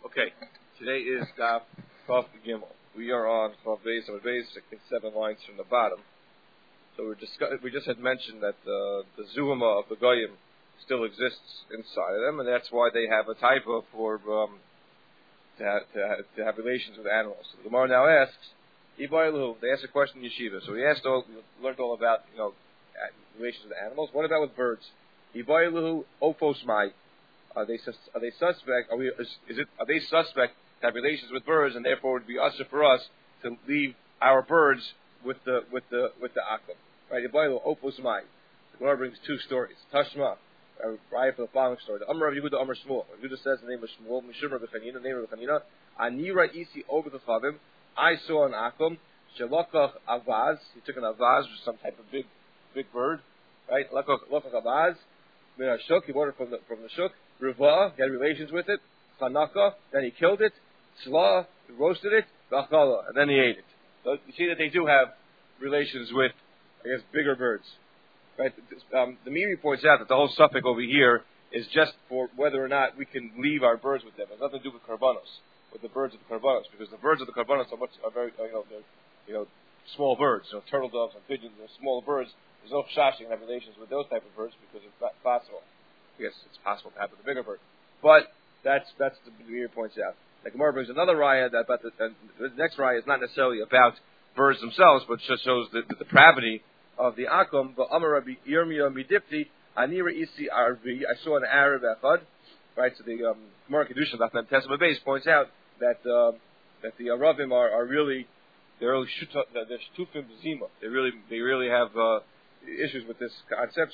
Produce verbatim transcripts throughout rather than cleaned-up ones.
Okay, today is Daf Kaf Gimel. We are on Kaf Beis and Beis, I think seven lines from the bottom. So we discuss, we just had mentioned that uh, the Zuhama of the Goyim still exists inside of them, and that's why they have a taiva for um, to, have, to, have, to have relations with animals. So the Gemara now asks, Ibailu, they asked a question in Yeshiva. So we asked all, we learned all about you know relations with animals. What about with birds? Ibailu Ophos Mai. Are they are they suspect? Are we is, is it are they suspect to have relations with birds, and therefore it would be usher for us to leave our birds with the with the with the akum? Right? Ibailu Ophos Mai. The Gemara brings two stories. Tashma. Uh, right for the following story. The Amr of Yehuda Amr Shmuel. Yehuda says the name of Shmuel. Mishum Rabbi Chanina. The name of Rabbi Chanina. Anira isi over the chavim. I saw an akum. Shelokach avaz. He took an avaz, which is some type of big big bird. Right? Lokach avaz. Min hashuk. He bought it from the from the shuk. Rivah, he had relations with it. Chanaka, then he killed it. Sla, he roasted it. Bachala, and then he ate it. So you see that they do have relations with, I guess, bigger birds. Right? Um, the Miri points out that the whole suffix over here is just for whether or not we can leave our birds with them. It has nothing to do with karbanos, with the birds of the karbanos, because the birds of the karbanos are much are very, you know, they're, you know, small birds. You know, turtle doves and pigeons are small birds. There's no chash you can have relations with those type of birds because it's not possible. Yes, it's possible to have with a bigger bird, but that's that's the Meir points out. Like Gemara brings another raya that about the, and the next raya is not necessarily about birds themselves, but just shows the, the depravity of the akum. But Amar Rabbi Yirmiyah Midipti Anira Isi Arvi. I saw an Arab echad. Right, so the um, Gemara Kedusha Daf Testament base points out that uh, that the Aravim are, are really they're really shuta, they're shtufim b'zima. They really they really have. Uh, issues with this concept.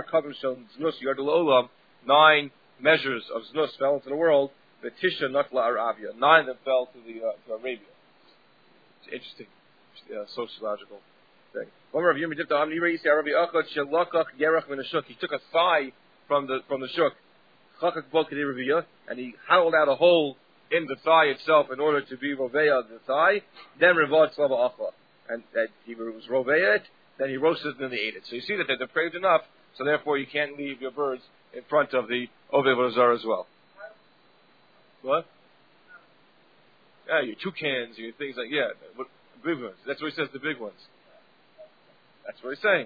Nine measures of znus fell into the world. Betisha natla Arabia. Nine that fell to the uh, to Arabia. It's interesting, uh, sociological thing. He took a thigh from the from the shuk, and he hollowed out a hole in the thigh itself in order to be roveya the thigh. Then revad slava achla, and that he was roveya it. Then he roasted it and they ate it. So you see that they're depraved enough, so therefore you can't leave your birds in front of the Oved Razar as well. What? Yeah, your toucans, your things like, yeah, what, big ones. That's what he says, the big ones. That's what he's saying.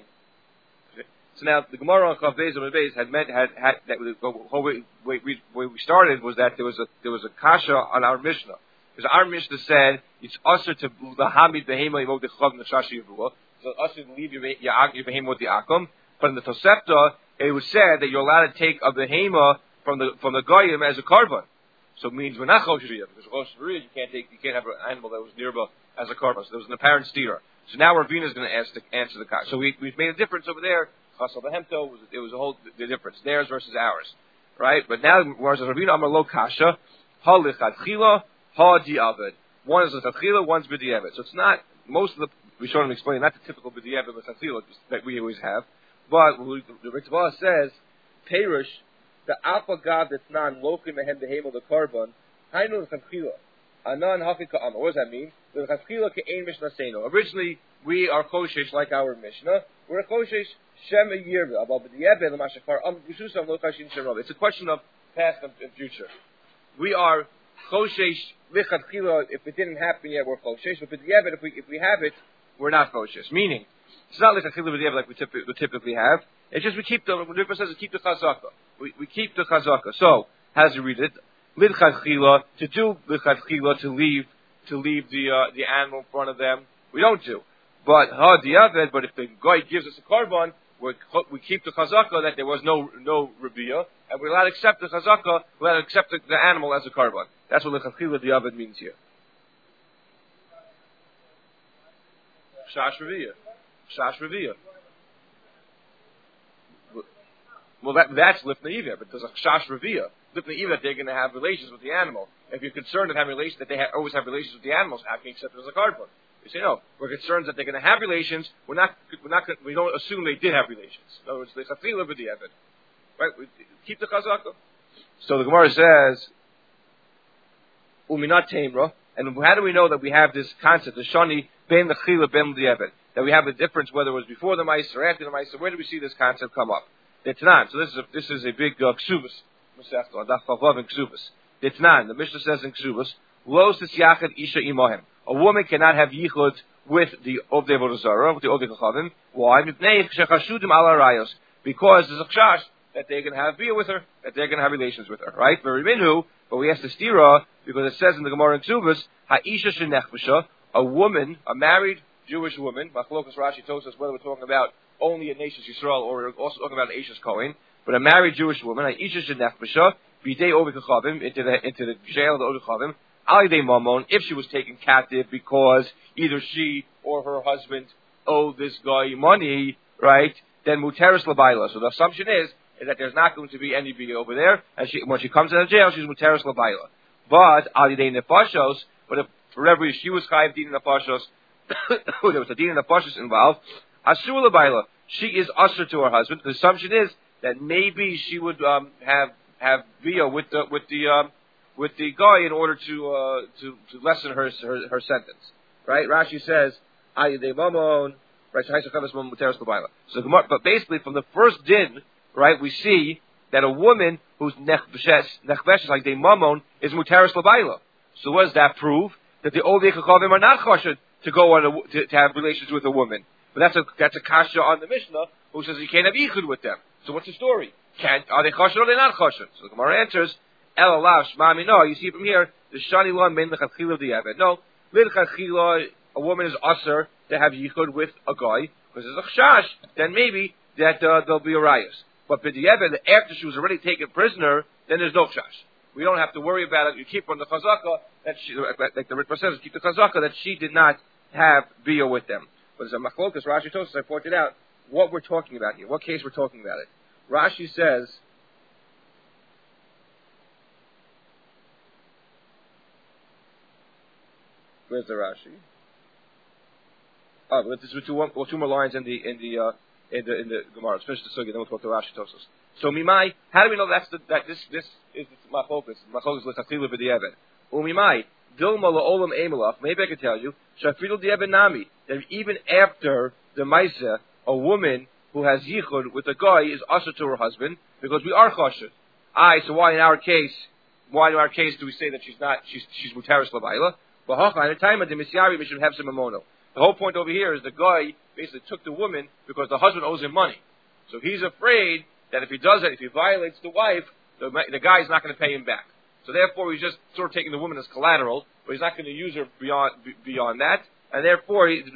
So now, the Gemara on Chav Beis and Beis had meant, had, had, that the whole way we, we, we started was that there was a, there was a kasha on our Mishnah. Because our Mishnah said, it's usher to the hamid behema yimod dechav nashashi yavua. So us to leave your your behema with the akum, but in the Tosefta it was said that you're allowed to take a behema from the from the goyim as a korban. So it means we're not choshriya because choshriya you can't take you can't have an animal that was nearby as a korban. So there was an apparent steer. So now Ravina is going to ask to answer the question. So we we've made a difference over there. Chasal behemto was it was a whole the difference theirs versus ours, right? But now whereas Ravina Amar Lo Kasha halichatchila ha diavad. One is a tachila, one's b'diavad. So it's not most of the. We showed him explain not the typical b'diavad l'tachila that we always have, but the Ritva says perish the apagav that's non lokim mehem behemo the korban hainu l'tachila anan hafika amma. What does that mean? L'tachila ke'ein mishnah seino. Originally we are koshesh like our Mishnah. We're a koshesh shem yirva about b'diavad l'mashakar am b'shusam lo kashin sherov. It's a question of past and future. We are koshesh lichatchila. If it didn't happen yet, we're koshesh. But b'diavad, if we if we have it, we're not koshesh. Meaning, it's not like a chilul like we typically, we typically have. It's just we keep the. What the Rebbe says is keep the chazaka. We, we keep the chazaka. So, how does he read it? Lidchachila to do lidchachila to leave to leave the uh, the animal in front of them. We don't do. But ha diavad. But if the guy gives us a korban, we we keep the chazaka that there was no no rabia, and we're allowed to accept the chazaka. We're allowed to accept the, the animal as a korban. That's what lidchachila diavad means here. Shash Raviyah. Shash Raviyah. Well, that, that's Lifnei Iveh, but there's a Shash Raviyah. Lifnei Iveh that they're going to have relations with the animal. If you're concerned of having relations, that they ha- always have relations with the animals, how can you accept it as a korban? You say, no, we're concerned that they're going to have relations. We're not, we're not, we don't assume they did have relations. In other words, they chafila b'diavad. Right? We keep the chazaka. So the Gemara says, Uminat Tamra. And how do we know that we have this concept, the shani ben the chila ben diavad, that we have a difference whether it was before the mice or after the mice? Where do we see this concept come up? The Tanan. So this is a, this is a big uh, ksubas, Masechta, Daf Chavav and ksubas. Ditnan, the Mishnah says in Ksubas, Los Yachad Isha Imohem. A woman cannot have yichud with the Ovdei Avodah Zarah, with the Ovdei Chachavim. Why? Because there's a chash that they're going to have beer with her, that they're going to have relations with her, right? Very minhu, but we ask the stira because it says in the Gemara in Ksubas, Ha'isha shenechbesha, a woman, a married Jewish woman. Machlokas Rashi tells us whether we're talking about only a nation Yisrael or we're also talking about an Eishes Kohen, but a married Jewish woman, Ha'isha shenechbesha, bidei Ovdei Chachavim, into the into the jail of the Ovdei Chachavim. Alidei Mamon, if she was taken captive because either she or her husband owed this guy money, right? Then muteris labaila. So the assumption is, is that there's not going to be any bia over there, and she, when she comes out of jail, she's muteris labaila. But alidei nefashos, but if for every she was chayiv din nefashos, there was a din nefashos involved, asur labaila. She is usher to her husband. The assumption is that maybe she would um, have have bia with the with the um, with the guy in order to uh, to, to lessen her, her her sentence, right? Rashi says, "Ayidei mamon," right? So, but basically, from the first din, right, we see that a woman who's nechbeshes, nechbeshes like the mamon is muteris labayla. So, what does that prove? That the Ovdei Chachavim are not choshed to go on a, to, to have relations with a woman. But that's a that's a kasha on the Mishnah who says you can't have yichud with them. So, what's the story? Can are they choshed or are they not choshed? So, the Gemara answers. El alav shmami. No, you see from here the shani one main lechatchila of the yaved. No, lechatchila a woman is usher to have yichud with a guy because there's a chash. Then maybe that uh, there'll be a rayas. But b'diavad after she was already taken prisoner, then there's no chash. We don't have to worry about it. You keep on the chazaka that she, like the Ritva says, keep the chazaka that she did not have bia with them. But as a machlokas, Rashi told us, I pointed out what we're talking about here. What case we're talking about it. Rashi says. Where's the Rashi? Oh, but this is two, one, well, two more lines in the in the uh, in the in the Gemara. Let's finish the sugi, then we'll talk to Rashi Tosos. So Mimai, how do we know that's the, that this this is machlokas? Machlokas l'chatilu b'diavad. Umimai dilma la'olam emelach. Maybe I can tell you shafidu diavad nami that even after the ma'isa, a woman who has yichud with a guy is usher to her husband because we are choshed. Aye, so why in our case? Why in our case do we say that she's not she's she's mutaris labayla? The whole point over here is the guy basically took the woman because the husband owes him money. So he's afraid that if he does it, if he violates the wife, the, the guy's not going to pay him back. So therefore, he's just sort of taking the woman as collateral, but he's not going to use her beyond beyond that. And therefore, he,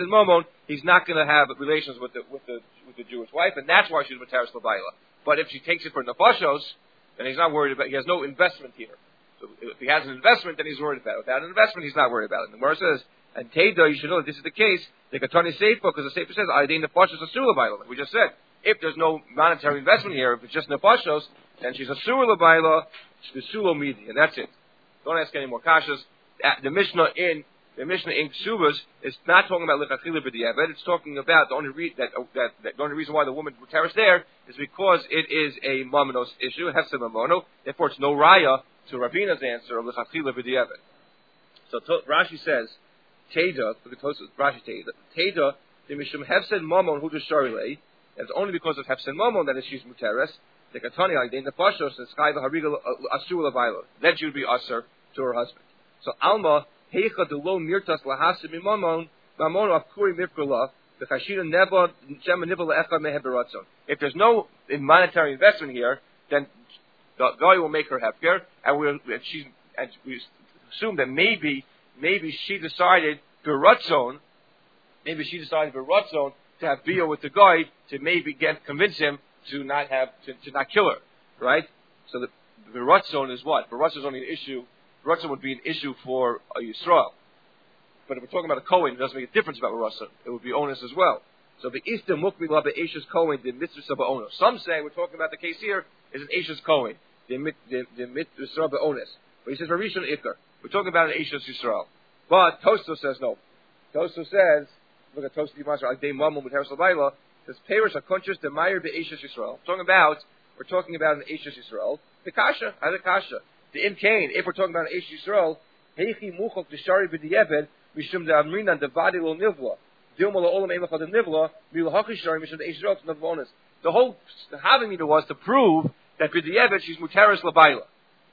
he's not going to have relations with the with the with the Jewish wife, and that's why she's Mataris Labayla. But if she takes it for nefashos, then he's not worried about. He has no investment here. So if he has an investment, then he's worried about it. Without an investment, he's not worried about it. And the Gemara says, and Teda, you should know that this is the case. The Katani Seifa, because the Seifa says, "Aydin nefashos asur labayla." We just said, if there's no monetary investment here, if it's just nefashos, then she's asur labayla, she's sulo midi, and that's it. Don't ask any more kashas. The Mishnah in the Mishnah in Ksubas is not talking about lechatchila b'diavad. It's talking about the only re- that, that, that the only reason why the woman tears there is because it is a mamonos issue. It has some mamono. Therefore, it's no raya to Rabina's answer of lechatchila b'diavad. So to, Rashi says, Teda, look at Rashi Teda, Teda, the Mishum Hefsen Mamon Hu Desharilei, and it's only because of Hefsen Mamon that she's muteres, the Katani Agdain the Pashos, and Sky the Hariga Asur Lavailo. Then she would be usher to her husband. So Alma, Heicha de Lo Mirtas Lahasim Mamon, Mamon of Kuri Mifkula, the Kashina Neva, Shema Nivala Echa Meheberatzon. If there's no monetary investment here, then the guy will make her hefker, and we and she's and we assume that maybe maybe she decided beratzon, maybe she decided beratzon to have bia with the guy to maybe get convince him to not have to, to not kill her, right? So the beratzon is what? Beratzon is only an issue. Beratzon would be an issue for a Yisrael, but if we're talking about a Kohen, it doesn't make a difference about beratzon. It would be onus as well. So the Easter Mukmila Be'eshes Kohen the mitzvah ba'onos. Some say we're talking about the case here is an Eshes Kohen the the the mitzvah ba'onos. But he says Rishon Ikar. We're talking about an Eshes Yisrael. But Tosfos says no. Tosfos says, look at Tosfos Dimasar Agdei Mamon with Hersel Baila. Says Perish HaKonchus Demayir Be'eshes Yisrael. We're talking about we're talking about an Eshes Yisrael. The Kasha, as a Kasha. The Im Kain. If we're talking about an Eshes Yisrael, Heichi Muchok Deshari B'Diavad Mishum De'Amrina Devadi Lo Nivla. The whole having it was to prove that b'diavad she's muteris labayla.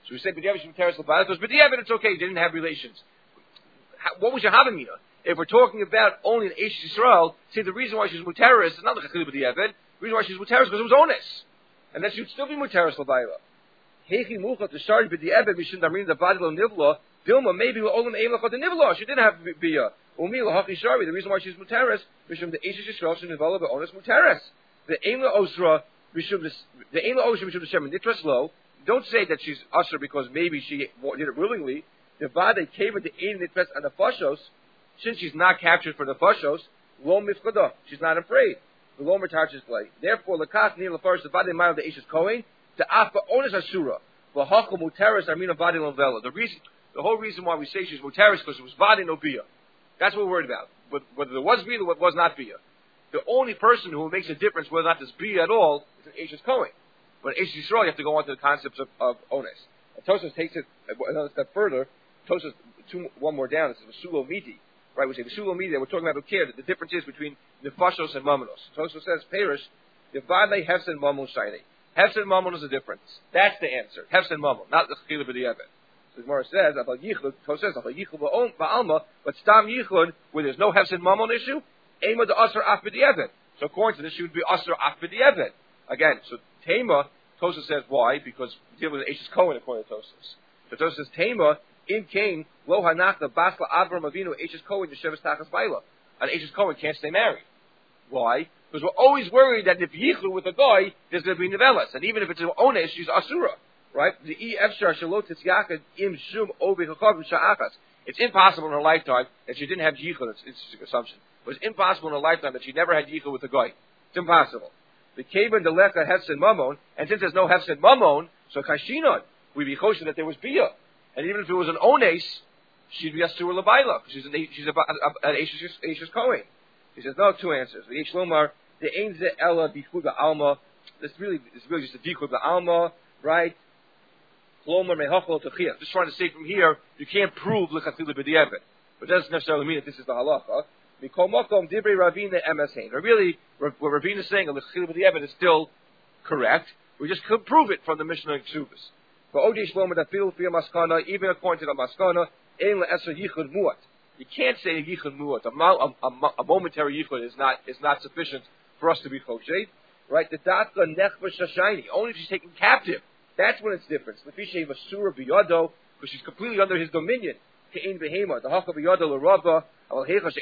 So we say b'diavad she's muteris l'bayla because b'diavad it's okay. They didn't have relations. How, what was your havamina? If we're talking about only an Eish Yisrael, say the reason why she's muteris is not the chachil b'diavad. The reason why she's muteris because it was ones, and that she would still be muteris l'bayla. Hechi mucha to shari b'diavad mishum damrin the badi lo nivla. Dilma maybe olam eim lachot the nivla. She didn't have bia. Umi lahachi shari. The reason why she's muteris mishum the Eish Yisrael she nivala be'ones muteris. The eim la osra mishum the eim la osra mishum the shem nitras lo. Don't say that she's usher because maybe she did it willingly. The vade came with the ein nitras and the fashos. Since she's not captured for the fashos, lo mifkada. She's not afraid. The lo mertarches play. Therefore, lakas near lafarish the vade mile the Eishes Kohen the afa ones asura. V'hachol muteris armina vade lovela. The reason, the whole reason why we say she's muteris because it was vade no bia. That's what we're worried about. But whether there was bia or was not bia. The only person who makes a difference whether or not there's bia at all is an Eishes Kohen. But in Eish Yisrael, you have to go on to the concepts of, of ones. And Tosfos takes it another step further. Tosfos, two, one more down. This is V'sulo miti, right? We say V'sulo miti. We're talking about Ukir. The difference is between nefashos and mamonos. Tosfos says, Perish, Yevadei hefsen mamon shayne. Hefsen mamon is the difference. That's the answer. Hefsen mamon, not the chila b'diavad. So the Gemara says, Abal yichud. Tosfos says, Abal yichud ba'alma, but stam yichud, where there's no hefsen mamon issue, ema the asr af b'diavad. So according to this, she would be asr af b'diavad. Again, so Tema, Tosfos says why? Because we deal with the Eishes Kohen according to Tosfos. So Tosfos says Tema in Cain lo hanachna basla Avram Avinu Eishes Kohen yesheves tachas baila. An Eishes Kohen can't stay married. Why? Because we're always worried that if yichlu with a guy, there's going to be nevelas, and even if it's an ones, she's asura, right? The e efshar shalot titzyakat im shum obi chachavim sha'achas. It's impossible in her lifetime that she didn't have yichlu. It's, it's an assumption. But it's impossible in her lifetime that she never had yichlu with a guy. It's impossible. The Keben the Lecha Hefsen Mamon, and since there's no Hefsen Mamon, so Kashinon, we'd be kosher that there was Bia. And even if it was an Ones, she'd be Asur Labaila. She's an she's an Eishes Kohen. He says, no, two answers. The Eish Lomar, the Ein Ze Ella Bichud Alma, this really is really just a Bichud Alma, right? Lomar Mehachol Techiyah. Just trying to say from here, you can't prove L'Chatila B'diavad. But it doesn't necessarily mean that this is the halacha. Mikol Mokom Divrei Ravina Emes Hein. Really, what Ravina is saying, L'Chil B'diavad is still correct. We just could prove it from the Mishnah and Ksubas. But Odi Shlomo that fil fil maskana, even according to the maskana, Ein Le'eser Yichud Muat. You can't say Yichud Muat. A, a, a, a momentary Yichud is not is not sufficient for us to be choshed. Right? The Datla Nechva Shashayni. Only if she's taken captive. That's when it's different. L'fishay Vasura B'Yado, because she's completely under his dominion. Ke'in Behema. The Haka B'Yado L'Rava. So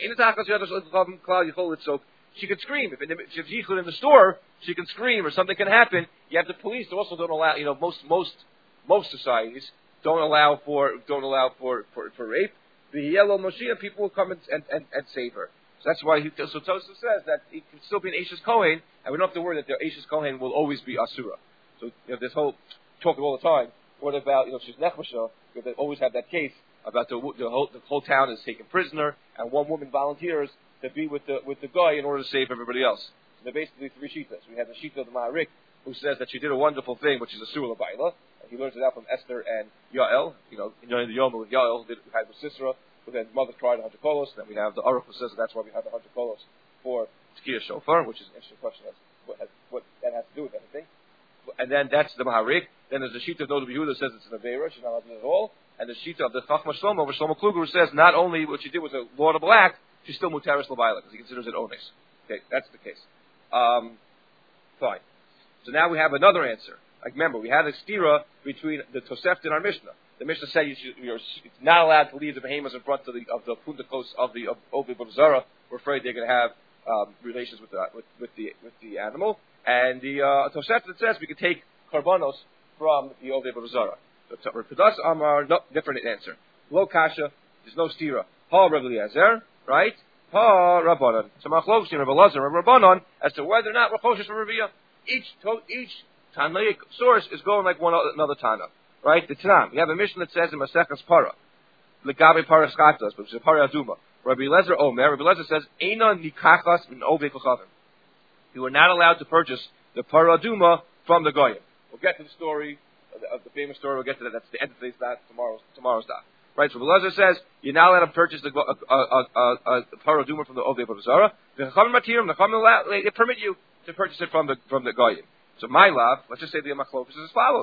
she could scream. If she's yichud in the store, she can scream, or something can happen. You have the police who also don't allow. You know, most most most societies don't allow for don't allow for for, for rape. The yellow Moshiach people will come and, and, and, and save her. So that's why he, so Tosfos says that it can still be an Eishes Kohen, and we don't have to worry that the Eishes Kohen will always be Asura. So you know, this whole talk all the time. What about you know she's Nechmasha? They always have that case about the the whole, the whole town is taken prisoner, and one woman volunteers to be with the with the guy in order to save everybody else. So they're basically three shitas. We have the shita of the Ma'arik, who says that she did a wonderful thing, which is a Surah Baila, and he learns it out from Esther and Yael. You know, enjoying the Yom with Yael, who did who had with Sisera, who then mother cried a hundred kolos. Then we have the Aruch who says that that's why we have the hundred kolos for Tkiyah Shofar, which is an interesting question as what, has, what that has to do with anything. And then that's the Maharik. Then there's the sheet of Noda B'Yehuda that says it's an Aveira, she's not allowed to do it at all. And the sheet of the Chachma Shlomo, over Shlomo Kluger, who says not only what she did was a laudable act, she's still Mutaris L'Bayla, because he considers it Ones. Okay, that's the case. Um, fine. So now we have another answer. Like remember, we had a stira between the Tosefta and our Mishnah. The Mishnah said you should, you're it's not allowed to leave the behemoths in front of the of the Pundakos of the of Ovid Zara. We're afraid they're going to have um, relations with the with, with the with the animal. And the uh, Tosefta says we could take karbanos from the Ovid Zara. So Pedas Amar, no, different answer. Lo Kasha, there's no stira. Ha Rav Eliezer, right? Ha Rabbanon. So Machlokes in Rav Elazar and Rabbanon as to whether or not we're kosher for Raviyah. Each to, each Tanaic source is going like one another Tana, right? The Tanam. We have a mission that says in Maseches Para, Legabe Para Skatos, which is a Para Aduma. Rabbi Eliezer Omer. Rabbi Eliezer says, Eina nikachas min ovei kochavim. You are not allowed to purchase the Para Aduma from the Goyim. We'll get to the story. Of the famous story, we'll get to that. That's the end of today's daf, tomorrow's tomorrow's daf. Right? So Elazar says you're not allowed to purchase the a, a, a, a paraduma from the Ovei B'Zara. The Chachamim Matirim, the Chachamim they permit you to purchase it from the from the Goyim. So my love, let's just say the Machlokas is as follows: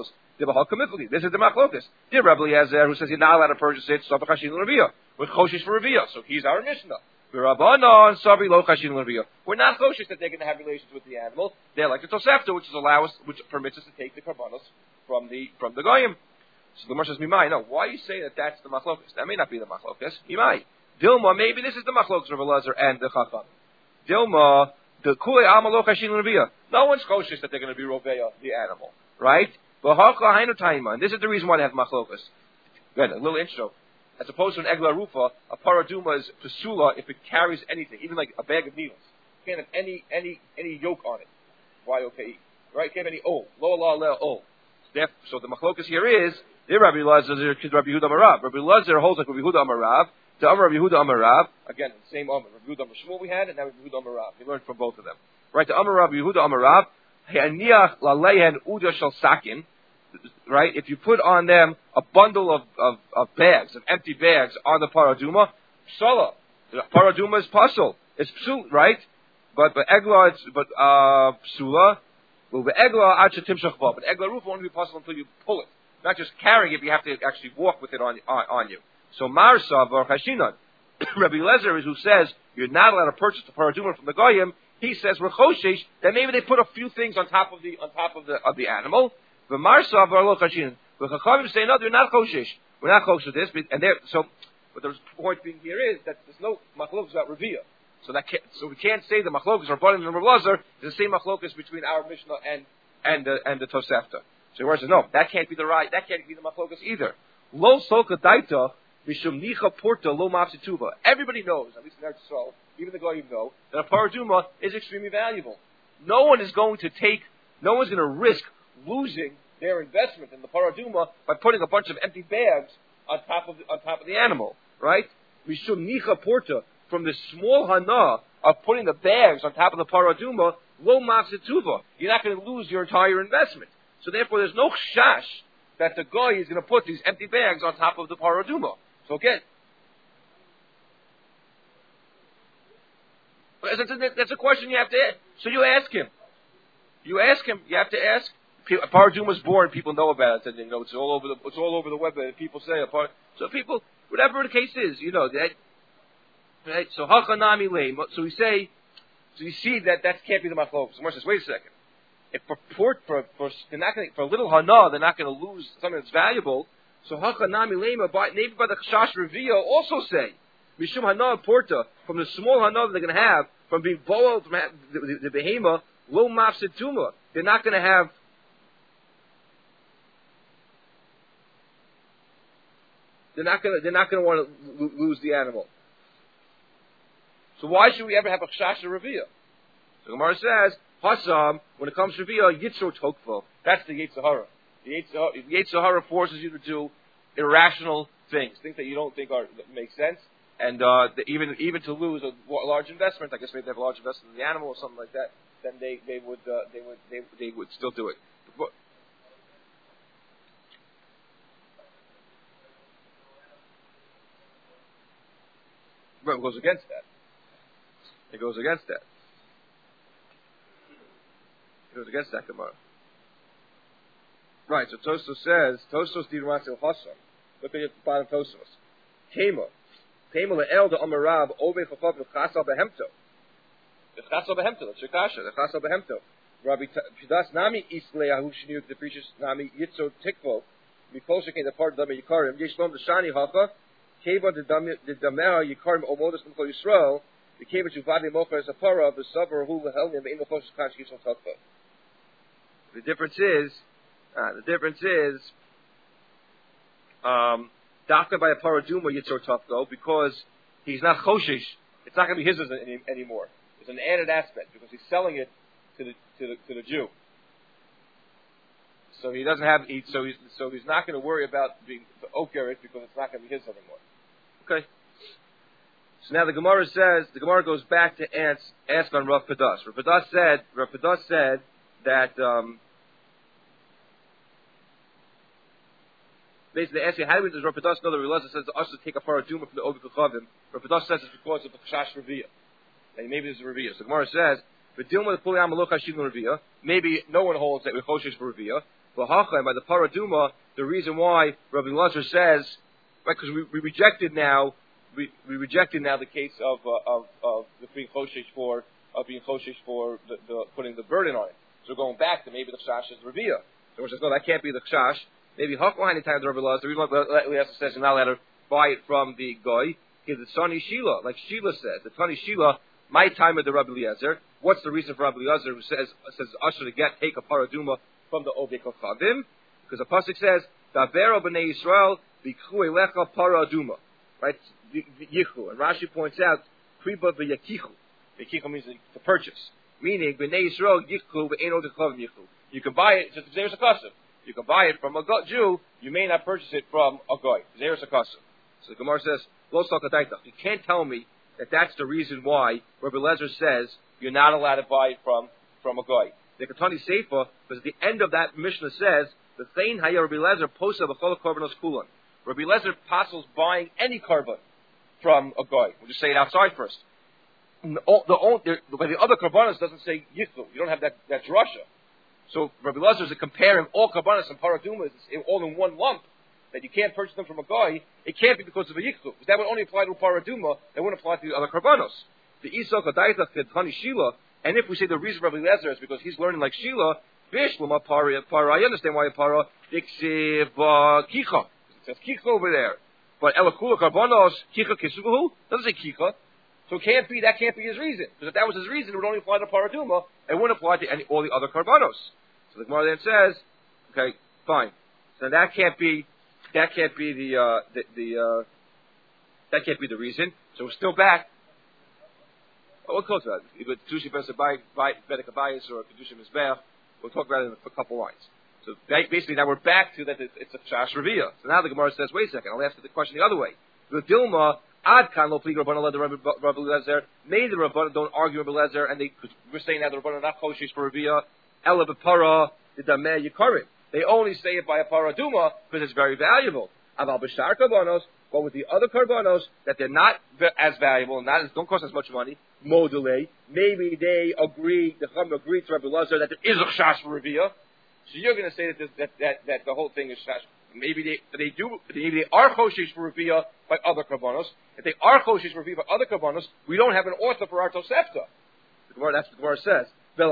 This is the machlokas. Dear Rabbi Eliezer, who says you're not allowed to purchase it, so with choshish for Raviyah. So he's our Mishnah. We're not choshish that they're going to have relations with the animal. They're like the Tosefta, which is allow us, which permits us to take the karbanos from the from the goyim. So the Gemara says, "Mimai." No, why you say that that's the machlokas? That may not be the machlokas. Mimai. Dilma, maybe this is the machlokas of Elazar and the Chacham. Dilma, the kulei amalo chashin l'Raviyah. No one's kosher that they're going to be roveya the animal, right? V'hachla hainu taima, and this is the reason why they have machlokas. Good, a little intro. As opposed to an egla rufa, a paraduma is pesula if it carries anything, even like a bag of needles. You can't have any any any yoke on it. Y O K E, right? You can't have any ol. Lo la la ol. So the machlokas here is the Rabbi Elazar, Rabbi Yehuda Amarav. Rabbi Elazar holds like Rabbi Yehuda Amarav. The Amar Rabbi Yehuda Amarav, again, the same Amar. Rabbi Yehuda Amar we had, and now Rabbi Yehuda Amarav. We learned from both of them. Right, the Amar Rabbi Yehuda Amarav, He'aniach lalehen uda shel sakin, right, if you put on them a bundle of, of, of bags, of empty bags on the paraduma, psala. The paraduma is pasul. It's psul, right? But, but egla, it's, but, uh, psula, well, the egla ad shetim shachva. But egla roof won't be pasul until you pull it. Not just carrying it, but you have to actually walk with it on, on, on you. So Marsa or Chashinan, Rabbi Eliezer is who says you're not allowed to purchase the paraduma from the goyim. He says we're choshesh that maybe they put a few things on top of the on top of the of the animal. The Marsa or Lo Chashinan. The Chachamim say no, they're not choshesh. We're not choshesh with this. And they're so. But the point being here is that there's no machlokas about Raviyah. So that can't, so we can't say the machlokas are Rabbanan and Rabbi Eliezer is the same machlokas between our Mishnah and and the and the Tosefta. So the says no, that can't be the right. That can't be the machlokas either. Lo soka daita. Everybody knows, at least in Eretz Yisrael, even the Goyim know, that a paraduma is extremely valuable. No one is going to take, no one's going to risk losing their investment in the paraduma by putting a bunch of empty bags on top of the, on top of the animal, right? Mishum nicha porta, from the small hana of putting the bags on top of the paraduma, lo mafsituva. You're not going to lose your entire investment. So therefore, there's no chash that the guy is going to put these empty bags on top of the paraduma. So again, that's a question you have to ask. So you ask him. You ask him. You have to ask. Paraduma was born. People know about it. And, you know, it's all over the it's all over the web. People say apart. So people, whatever the case is, you know that. Right. So hachanami leim. So we say. So you see that that can't be the machlokas. Someone says, wait a second. If for port for for they're not gonna, for a little hana, they're not going to lose something that's valuable. So hachanami lema, maybe by the chash Raviyah also say mishum hana porta, from the small hana that they're going to have from being boiled from the, the, the behema lo mafsituma. They're not going to have. They're not going to. They're not going to want to lose the animal. So why should we ever have a chash Raviyah? So Gemara says hasam, when it comes to Raviyah, yitzro tokfo. That's the Yetzer Hara. The Yetzer Hara forces you to do irrational things, things that you don't think are that make sense, and uh, the, even even to lose a large investment. I guess maybe they have a large investment in the animal or something like that. Then they they would uh, they would they, they would still do it. But, but it goes against that. It goes against that. It goes against that Gemara. Right, so Tosfos says, Tosfos Dirmasil Hassam. Look at the bottom Tosfos. Tema. Tema le'el de Amarab, Ove Chachav v'chasal behemto. V'chasal behemto, that's your kasha, v'chasal behemto. Rabbi Pidas Nami Isle Ahu Shiniuk, the preaches Nami Yitzo Tikvo, Mikol Shekin, the part of the Yikarim, Yishlom the Shani Hacha, Keva the Damera Yikarim Omodas Mkol Yisrael, the Keva Juvadi Mocha Zapara, the Savar Hu Lehelnim, the Ino Chosh Kanch Yisrael Takva. The difference is, Uh, the difference is, um, Dafka by a paraduma yitzor tafko, because he's not choshish. It's not going to be his any, anymore. It's an added aspect because he's selling it to the to the to the Jew. So he doesn't have. He, so he's so he's not going to worry about being okerit because it's not going to be his anymore. Okay. So now the Gemara says the Gemara goes back to ask, ask on Rav Padas. Rav Padas said Rav Padas said that. Um, Basically, they ask you, how does Rav Padas know that Rav Elazar says to us to take a paraduma from the Ovi Kachavim? Rav Padas says it's because of the Chash Raviyah. And maybe there's a Raviyah. So Gemara says, "But dealing with the Puli Amalok Hashim Raviyah, maybe no one holds that we're Choshesh for Raviyah. V'hacha, by the paraduma, the reason why Rabbi Elazar says, right, because we, we rejected now, we, we rejected now the case of uh, of of the being choshesh for of being choshesh for the, the putting the burden on it. So we're going back to maybe the chash is Raviyah. So we're saying, no, that can't be the chash. Maybe Hakline in time of Rabbi Elazar. The reason why we also says you're not allowed to buy it from the goy is the Tani Shila, like Shila said. The Tani Shila, my time of the Rabbi Eliezer. What's the reason for Rabbi Eliezer who says says usher to get take a paraduma from the Ovei Kochavim? Because the pasuk says Davero b'nei Yisrael b'khu elecha paraduma, right? Yichu, and Rashi points out kriba v'yakichu. Yakichu means to purchase, meaning b'nei Yisrael yichu v'eino dechavim yichu. You can buy it just there's a custom. You can buy it from a Jew. You may not purchase it from a goy. There's a custom. So the Gemara says lo sakadaita. You can't tell me that that's the reason why Rabbi Eliezer says you're not allowed to buy it from from a goy. The Ketani Seifa, because at the end of that Mishnah says the Thain Haya Rabbi Eliezer posa b'chol korbanos kulan. Rabbi Eliezer apostles buying any korban from a goy. We'll just say it outside first. The, the, the, but the other korbanos doesn't say yichu. You don't have that that drasha. So Rabbi Elazar is comparing all karbanos and paradumas all in one lump, that you can't purchase them from a guy. It can't be because of a yikhu, because that would only apply to a paraduma, that wouldn't apply to the other karbanos. The Isok Adaita Kedhani Shila, and if we say the reason Rabbi Elazar is because he's learning like Shila, Fish Lama Para, Para, I understand why a Para, Dixiv Kicha. It says Kicha over there. But Elakula Karbanos, Kicha Kisuhu, doesn't say Kicha. So it can't be, that can't be his reason. Because if that was his reason, it would only apply to paraduma, it wouldn't apply to any, all the other karbanos. So the Gemara then says, okay, fine. So that can't be, that can't be the, uh, the, the uh, that can't be the reason. So we're still back. Oh, we'll close that. Either Kedusha Bedek Abayis or Kedusha Mizbeach. We'll talk about it in a couple lines. So basically now we're back to that it's a Chash Raviyah. So now the Gemara says, wait a second, I'll ask the question the other way. The Dilma, Ad kan lo pli Rabbanan let the Rabbi Eliezer. Maybe the Rabbanan don't argue with Rabbi Eliezer, and they we're saying that the Rabbanan are not choshesh for Raviyah. Ela b'para the dameh yikarim. They only say it by a paraduma because it's very valuable. Aval b'shar karbanos, but with the other karbanos that they're not as valuable and not as, don't cost as much money. Modele, maybe they agree. The Chum agreed to Rabbi Eliezer that there is a chash for Raviyah. So you're going to say that, this, that that that the whole thing is chash. Maybe they they do. Maybe they are choshesh for Raviyah by other karbanos. If they are choshesh for Raviyah by other karbanos, we don't have an author for our Tosefta. The Gemara, that's what the Gemara says.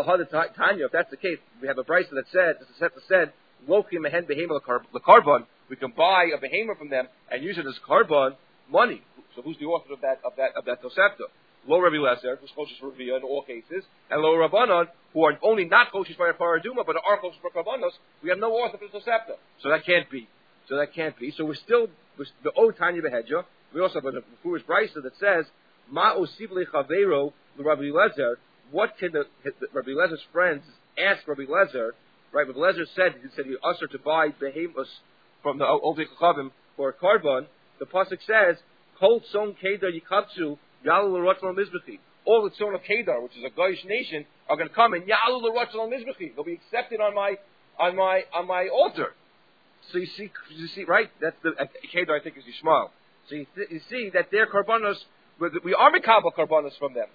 Tanya, if that's the case, we have a brisa that said, the Tosefta said, Loki mehen behema lekarbon. We can buy a behema from them and use it as carbon money. So who's the author of that of that of that Tosefta? Lo Rabbi Eliezer, who's choshesh for Raviyah in all cases, and Lo Rabbanan, who are only not choshesh by a paraduma, but are choshesh for karbanos. We have no author for the Tosefta, so that can't be. So that can't be. So we're still we're, the O Tanya Behedja. We also have a foolish brisa that says Ma osivle chavero the Rabbi Eliezer. What can the, the Rabbi Elezer's friends ask Rabbi Eliezer? Right, Rabbi Eliezer said he said he usher to buy behemoths from the Ovei Kochavim for a carbon. The pasuk says Kol Tzon Kedar Yikatsu Yalu L'Rotzon Mizbechi. All the Tzon of Kedar, which is a Goyish nation, are going to come and Yalu L'Rotzon Mizbechi. They'll be accepted on my on my on my altar. So you see, you see, right? That's the uh, Kedar. I think is Yishmael. So you, th- you see that their karbanos, we are mikabel karbanos from them.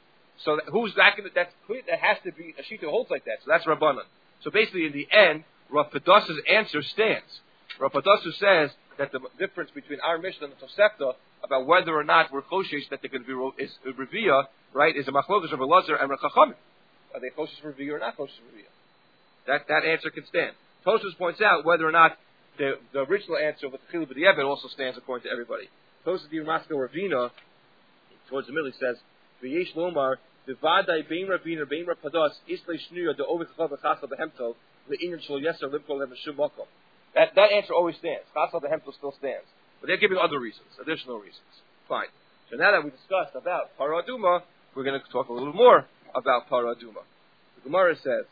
So that, who's that? Gonna, that's clear. That has to be a sheet that holds like that. So that's Rabbanan. So basically, in the end, Rav Padas's answer stands. Rav Padasu says that the difference between our Mishnah and the Tosefta about whether or not we're choshesh that they're going to be is Reviyah, right? Is a machlokas of Elazar and Rechacham. Are they choshesh for Reviyah or not choshesh for Reviyah? That that answer can stand. Tosfos points out whether or not the, the original answer of the Chil B'Di'eved also stands according to everybody. Tosfos Di Maskil Ravina, towards the middle, he says, V'yesh Lomar, V'vadai Bein Ravina, Bein Rapadas, Islay Shnuya, the Ovich Chav Chasal Behemto, L'Inyan Shol Yeser, Limkol Hem Shum Mokom. That that answer always stands. Chasal Behemto still stands. But they're giving other reasons, additional reasons. Fine. So now that we discussed about Paraduma, we're going to talk a little more about Paraduma. The Gemara says,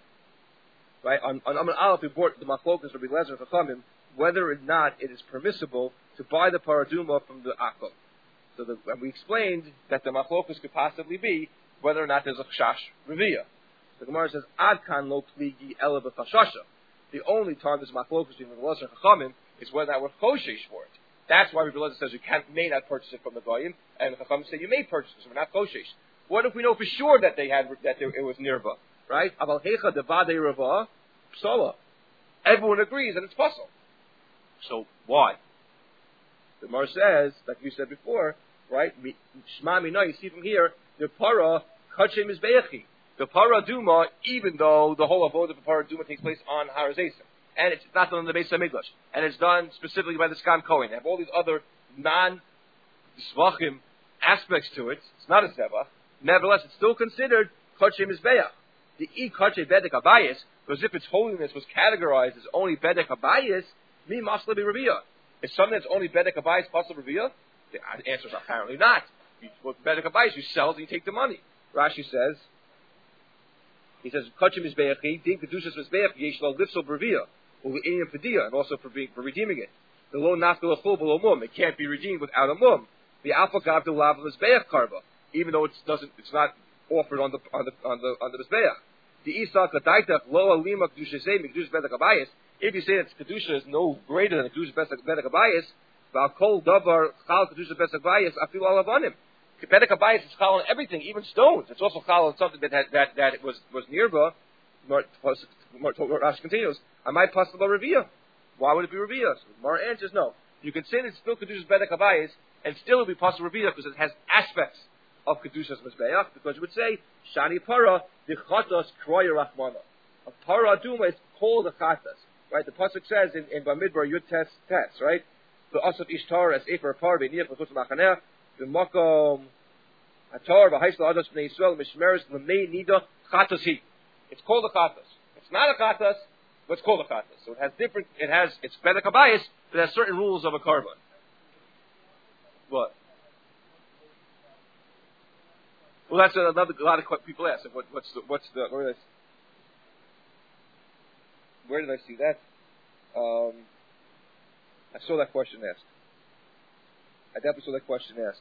right, on on Amar Aleph we brought the Machlokas Rabbi Eliezer Chachamim, whether or not it is permissible to buy the Paraduma from the Akel. So the, and we explained that the Machlokas could possibly be whether or not there's a Chash Reviyah. The Gemara says, Ad kan lo pligi ela b'chashasha. The only time there's Machlokas between Rabbi Eliezer and Chachamim is whether that we're choshesh for it. That's why Rabbi Eliezer says you can may not purchase it from the Goyim, and the Chachamim say you may purchase it, so we're not choshesh. What if we know for sure that they had that there, it was nirva, right? Aval hecha devadei rava psala. everyone agrees that it's possible. So why? The Gemara says, like you said before, right? Shema Mina, you see from here, the para kache mizbeachi. The para duma, even though the whole avodah of the para duma takes place on Har Hazeisim, and it's not done on the Beis Hamikdash, and it's done specifically by the Skam Kohen. They have all these other non-svachim aspects to it. It's not a zevach. Nevertheless, it's still considered kache mizbeach. The e kache bedek abayis, because if its holiness was categorized as only bedek abayis, mi masla be reviyah. Is something that's only bedek abayis possible reviyah? The answer is apparently not. You, with bedek abayis, you sell it and you take the money. Rashi says, he says, kache mizbeachi, din kedushas mizbeach, yesh lo lifso reviyah, u'le'inyan pediyah, and also for, being, for redeeming it. The lo nafkel achul below mum, it can't be redeemed without a mum. The alpha gav de lav mizbeach karba, even though it doesn't, it's not offered on the on the on the on the mizbeach. The isa kadaitach lo alima kedushasei mikdush bedek abayis. If you say that kedusha is no greater than kedusha bedek abayis, v'al kol davar chal kedusha bedek abayis afilu alavanim. Bedek abayis is chal on everything, even stones. It's also chal on something that had, that that it was was nearby. Rashi continues, I might possibly reviyah. Why would it be reviyah? So Mar answers no. You can say that it's still kedusha bedek abayis, and still it would be possible reviyah because it has aspects of Kedushas Mizbeach, because you would say, Shani Para, the Chatas Kroya Rachmana. A Para Duma is called a Chatas. Right? The Pasuk says in, in Bamidbar Yud Tes Tes, right? The Asaf Ishtar as Efer Par B'niyach L'chutz Machaneh, the Makom Hatar V'haisla Adas B'nei Yisrael Mishmeres L'mei Nida Chatas Hi. It's called a Chatas. It's not a Chatas, but it's called a Chatas. So it has different, it has, it's Bedek Abayis, but it has certain rules of a Karban. What? Well, that's another. A lot of people ask. What, what's the? What's the? Where did I, where did I see that? Um, I saw that question asked. I definitely saw that question asked.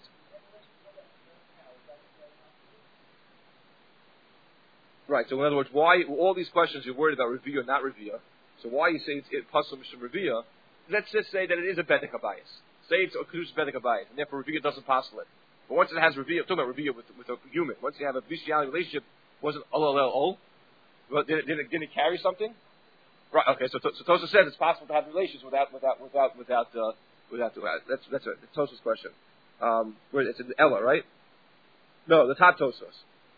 Right. So in other words, why all these questions you're worried about review or not review? So why you say it's it pasum mishum review? Let's just say that it is a bedek abayis. Say it's a kedusha bedek abayis, and therefore review doesn't possible it. But once it has review, I'm talking about review with, with a human. Once you have a bestiality relationship, wasn't ol ol ol? Well, did it, did it, did it carry something? Right. Okay. So, so Tosa says it's possible to have relations without, without, without, without, uh, without. Uh, that's that's a Tosa's question. Um, where it's in Ella, right? No, the top Tosos.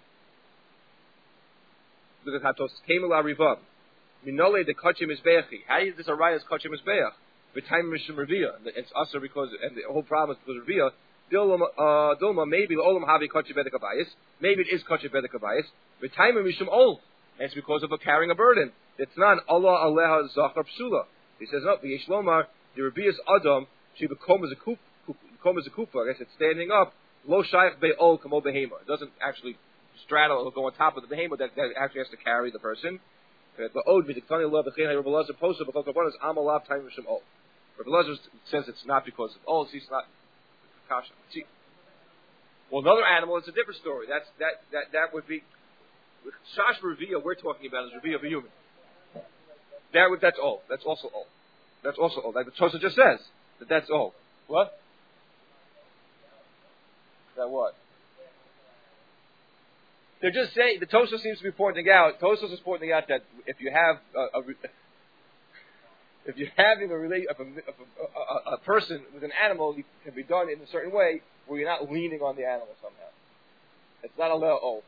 Look at the top Tosos. Came la rivam. Minole de kachim izbeachi. How is this a raya as kachim izbeach? V'taim mishum revia. It's usher because, and the whole problem is because revia. Dilma, maybe the olam havi kachi bedek abayis. Maybe it is kachi bedek abayis. But time mishum ol. It's because of a carrying a burden. It's not Allah aleha zachar psula. He says no. The yeshlomar the rabias adam she become as a kup become as a kupa. I guess it's standing up. Lo shaykh be ol kamo behema. It doesn't actually straddle or go on top of the behema that, that actually has to carry the person. The od v'diktani love the chay Rabbi Lazar posa because the one is amalav time mishum ol. Rabbi Lazar says it's not because of ol. It's not. Kasha. See, well, another animal, it's a different story. That's that that that would be Shash Revia. We're talking about is Revia of a human. That would that's all. That's also all. That's also all. Like the Tosa just says that that's all. What? That what? They're just saying the Tosa seems to be pointing out. Tosa is pointing out that if you have a, a If you're having a, rela- of a, of a, a, a person with an animal, it can be done in a certain way where you're not leaning on the animal somehow. It's not a little oh.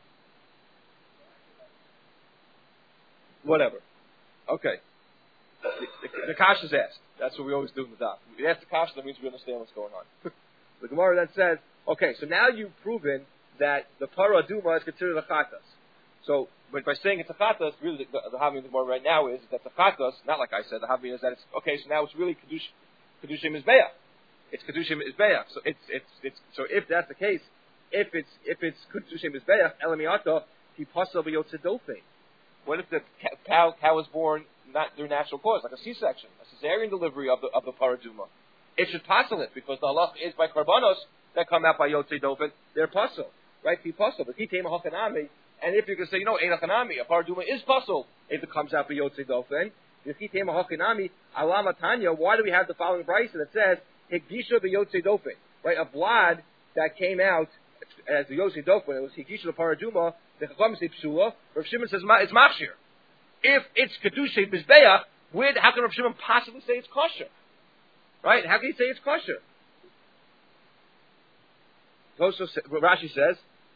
Whatever. Okay. The, the, the Kash is asked. That's what we always do in the daf. We ask the Kash, that means we understand what's going on. The Gemara then says, okay, so now you've proven that the Para Duma is considered a Chatas. So, but by saying it's a chatas, really the, the, the having the more right now is that the chatas, not like I said, the having is that it's okay. So now it's really kedush, kedushim izbeach. It's kedushim izbeach. So it's it's it's so if that's the case, if it's if it's kedushim izbeach, elamiata he possibly yotzedofein. What if the cow cow was born not through natural cause, like a C-section, a cesarean delivery of the of the paraduma? It should passel it because the halach is by karbanos that come out by yotzedofein. They're passel, right? He passel, but he came a hakanami. And if you can say, you know, Ein Achanami, a paraduma is puzzle if it comes out by Yotzei Dofen. If he came a Hakinami, Alama Tanya, why do we have the following brisa that says, Hikdisha be Yotzei Dofen? Right, a blood that came out as the Yotzei Dofen, it was Hikdisha paraduma, the Chacham say Psula, Rav Shimon says it's Machshir. If it's Kedushay Mizbeach, Where, how can Rav Shimon possibly say it's kosher? Right? How can he say it's kosher? Also, Rashi says,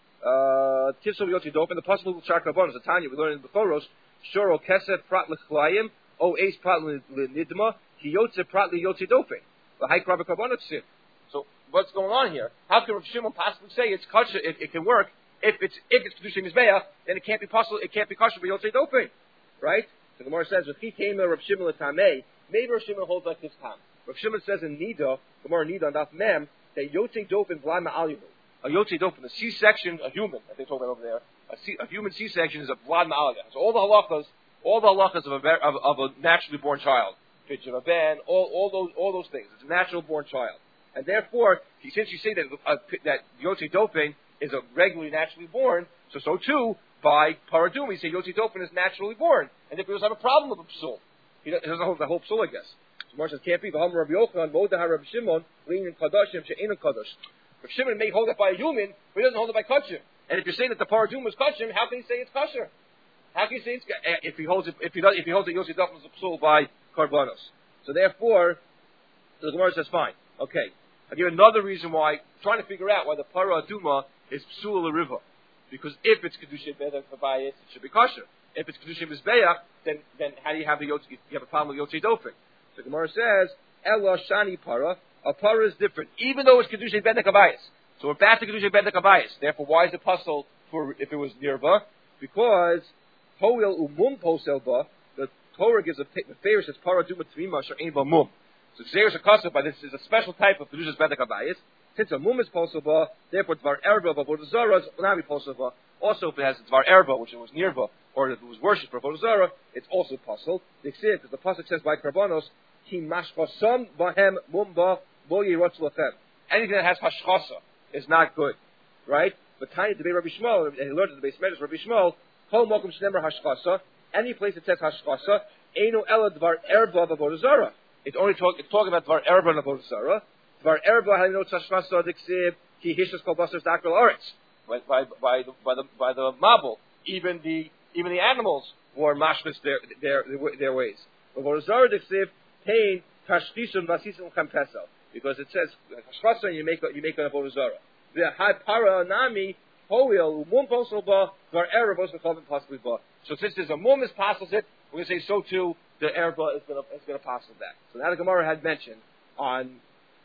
Tivso Yotzi Dofen, the possible Char Karbonos, the Tanya, we learned in the Choros, Shoro Kesef Prat L'chlayim, O Ace Prat L'nidma, Ki Yotze Prat L'yotzi Dofen, the High Krabba Karbonos Sin. So, what's going on here? How can Rav Shimon possibly say it's kosher, it, it can work, if it's, if it's Kedushim Mizbeach, then it can't be possible, it can't be kosher for Yotzi Dofen. Right? So the Gemara says, If he came to Rav Shimon L'tamei, maybe Rav Shimon holds like this time. Rav Shimon says in Nida, Gemara Nida on Daf Mem, that Yotzi Dofen V'la Ma'al A Yotzi Dofen, a C-section, a human, as they told that over there, a, C, a human C-section is a Vlad Ma'aliyah. So all the halachas, all the halachas of a, of, of a naturally born child, pitch of a ban, all, all those, all those things. It's a natural born child. And therefore, since you say that, uh, that Yotzi Dofen is a regularly naturally born, so so too, by Paradum, we say Yotzi Dofen is naturally born. And if he doesn't have a problem with a psul, he doesn't hold the whole psul, I guess. So Mar says, can't be, V'hamar Rabbi Yochanan, Modahar Rabbi Shimon, Leinin Kadashim, She'enin Kadash. Rav Shimon may hold it by a human, but he doesn't hold it by kosher. And if you're saying that the paradum was kosher, how can he say it's kosher? How can he say it's if he holds it if he does if he holds it Yossi Dofen is a psul by karbanos? So therefore, the Gemara says fine, okay. I'll give you another reason why. Trying to figure out why the paraduma is psul l'riva, because if it's kedusha bedach kabayis, it should be kosher. If it's kedusha mizbeach, then then how do you have the yotzi? You have a problem with Yotzi Dofen. So the Gemara says ela shani para. A para is different, even though it's kedusha bedach kabayis. So we're back to kedusha bedach kabayis. Therefore, why is it puzzle for if it was nirva? Because hoil umum poselba, the Torah gives a favor says paraduma tvima she'ein ba mum. So Xeris Akasa, by this is a special type of Kedusha's Bedek Abayis. Since a mum is posova, therefore Dvar Erba, Avodah Zarah is not be posova. Also, if it has Dvar Erba, which it was Nirva, or if it was worship for Avodah Zarah, it's also possible. The Xeris, because the pasuk says by Karbanos, Ki mashchasam bahem mumba bo yirotz lachem. Anything that has hashchasa is not good, right? But Tiny debate Rabbi Shmuel, and he learned at the base measures Rabbi Shmuel, Kol mokum shnemer hashchasa. Any place that says hashchasa, Eino ela Dvar Erba Avodah Zarah. It's only talk, it's talking about Dvar Erba and Avodah Zarah. Dvar Erba, how do you know Tzashmasa Diksiv, Ki Hishas Kol Basar Dakal Aretz. By, by, by the, by the, by the Mabul, even the, even the animals were mashmas their, their, their, their ways. Avodah Zarah Diksiv, Pain, Tashkishun, Vasisim Champesa. Because it says, Hashchasa, you make, you make an Avodah Zarah. The Hai Para Nami, Hoil, Umum Poselba, Dvar Erba, Bosmachavim Possibly Ba. So since there's a mum is passes it, we're going to say so too, the erba is going to is going to pass with that. So now the Gemara had mentioned on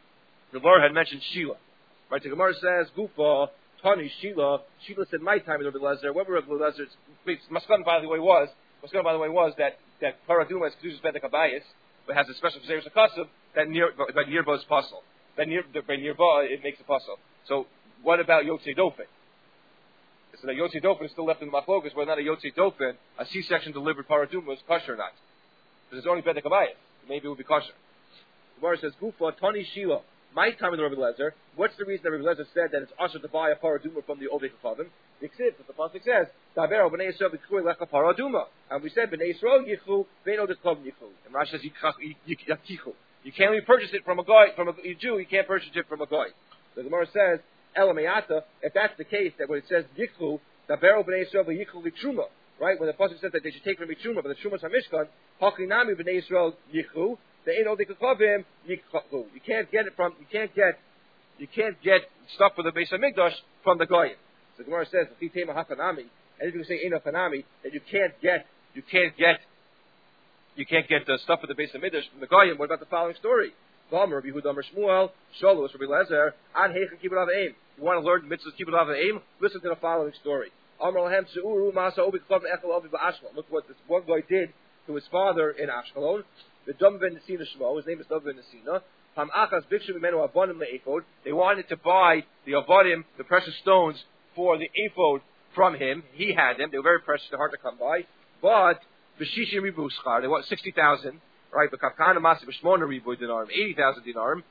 the Gemara had mentioned Sheila, right? The Gemara says Gufa Tani Sheila. Sheila said my time in Rabbi Lezer. Whatever Rabbi Lezer's Maskan by the way was Maskan by the way was that that Paraduma is Kedusha's Bedek Abayis, but has a special Xeris Akasab that near by nearba is puzzle. That near by nearba it makes a puzzle. So what about Yotzi Dofen? So that Yotzi Dofen is still left in the machlokas, whether or not a Yotzi Dofen, a C-section delivered paraduma is kosher or not. Because it's only Bedek Abayis. Maybe it would be kosher. The Gemara says, Gufa, Tani Shila. My time in the Rabbi Lezer, what's the reason that Rabbi Lezer said that it's usher to buy a paraduma from the Ovei Kafavim? The Ksiv, the Pasuk says, Daber, B'nai Yisrael, B'kui Lecha Paraduma. And we said, B'nai Yisrael, Yichu, Beino Deklav Yichu. And Rashi says, Yichu. You can't only purchase it from a guy, from a Jew, you can't purchase it from a guy. So the Gemara says, Elamayata, if that's the case, that when it says Yichu, Daber, B'nai Yisrael, Yichu L'Truma. Right? When the Pasuk says that they should take from Truma, but the Truma is HaMishkan, Haklinami b'nei Yisrael yichu, they ain't all they could him yichu. You can't get it from, you can't get, you can't get stuff for the Beis HaMikdash from the Goyim. So the Gemara says, Chitema Hakanami, and if you say Eino Hanami, that you can't get, you can't get, you can't get the stuff for the Beis HaMikdash from the Goyim. What about the following story? Rabbi Yehuda Amar Shmuel, Shalus, Rabbi Lezer, An Heichen Kibbut Av Eim. You want to learn the mitzvahs Kibbut Av Eim? Listen to the following story. Look what this one guy did to his father in Ashkelon. The Dom ben Nesina Shmo, his name is Dom ben Nesina. They wanted to buy the avodim, the precious stones, for the ephod from him. He had them. They were very precious. They're hard to come by. But b'shishim ribu schar, they want sixty thousand, right? But kafkana masi b'shmona ribu dinarim, eighty thousand dinarim.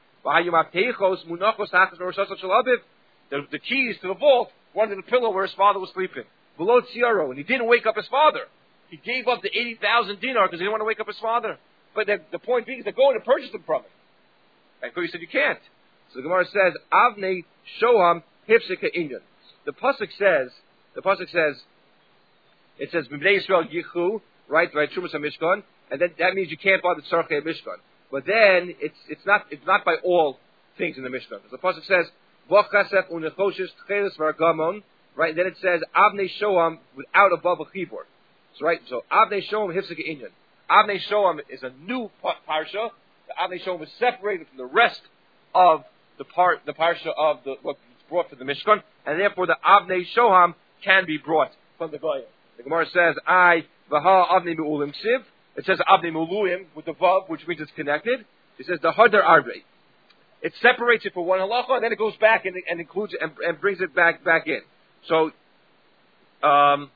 The, the keys to the vault, one in the pillow where his father was sleeping. Below Tziaro, and he didn't wake up his father. He gave up the eighty thousand dinar because he didn't want to wake up his father. But the, the point being is they're going to purchase them from him. And so he said, you can't. So the Gemara says, Avnei Shoham Hifsika Inyan. The Pasuk says, the Pasuk says, it says, B'nei Yisrael Yichu, right, right, Trumas HaMishkan, and then that means you can't buy the tzarchei mishkan. But then it's it's not it's not by all things in the Mishkan. The pasuk says v'chasef unechoshes tcheles v'argamon, right? And then it says avnei shoam without above a chibur. So right, so avnei shoam hifsek inyan. Avnei shoam is a new parsha. The avnei shoam is separated from the rest of the part the parsha of the what brought to the Mishkan, and therefore the avnei shoam can be brought from the Goyim. The Gemara says I v'ha avnei me'ulim siv. It says Avnei Muluim with the Vav, which means it's connected. It says the Hadar Arbe. It separates it for one halacha, and then it goes back and, and includes it and, and brings it back back in. So, um,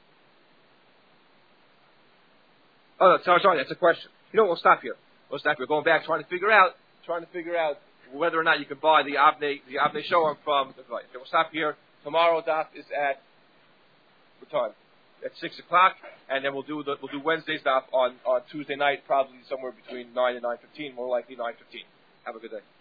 oh, sorry, sorry, that's a question. You know, we'll stop here. We'll stop here. Going back, trying to figure out, trying to figure out whether or not you can buy the Avnei the Avnei Shoam from the Goy. Okay, we'll stop here. Tomorrow, daf is at what time? At six o'clock, and then we'll do the, we'll do Wednesday's daf on, on Tuesday night, probably somewhere between nine and nine fifteen, more likely nine fifteen. Have a good day.